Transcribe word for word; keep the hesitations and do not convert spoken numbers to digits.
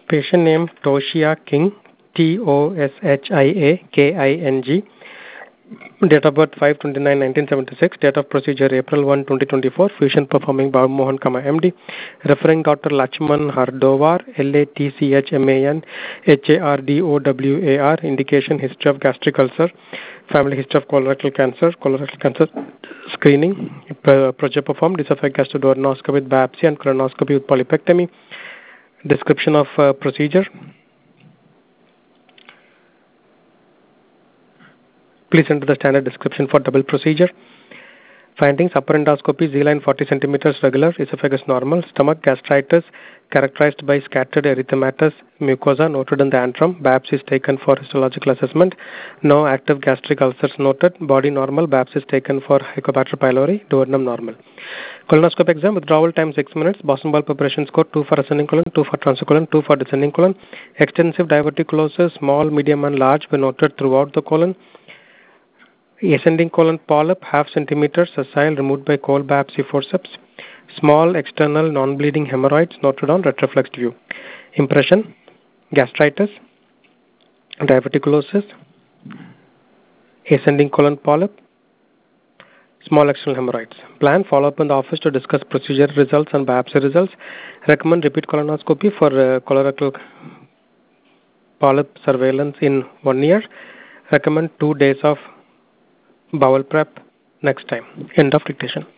Patient name Toshia King, T O S H I A K I N G. Date of birth five twenty-nine nineteen seventy-six. Date of procedure April first twenty twenty-four. Fusion performing Babu Mohan, M D. Referring Doctor Lachman Hardowar, L A T C H M A N H A R D O W A R. Indication history of gastric ulcer. Family history of colorectal cancer. Colorectal cancer screening. Project performed esophageal duodenoscopy with biopsy and colonoscopy with polypectomy. Description of uh, procedure. Please enter the standard description for double procedure. Findings: upper endoscopy, Z-line forty centimeters regular, esophagus normal, stomach gastritis characterized by scattered erythematous mucosa noted in the antrum. Biopsy taken for histological assessment. No active gastric ulcers noted. Body normal. Biopsy taken for Helicobacter pylori. Duodenum normal. Colonoscope exam. Withdrawal time six minutes. Boston ball preparation score two for ascending colon, two for transcolon, two for descending colon. Extensive diverticulosis, small, medium, and large were noted throughout the colon. Ascending colon polyp, half centimeter, sessile, removed by cold biopsy forceps. Small external non-bleeding hemorrhoids noted on retroflex view. Impression: gastritis, diverticulosis, ascending colon polyp, small external hemorrhoids. Plan: follow up in the office to discuss procedure results and biopsy results. Recommend repeat colonoscopy for uh, colorectal polyp surveillance in one year. Recommend two days of bowel prep next time. End of dictation.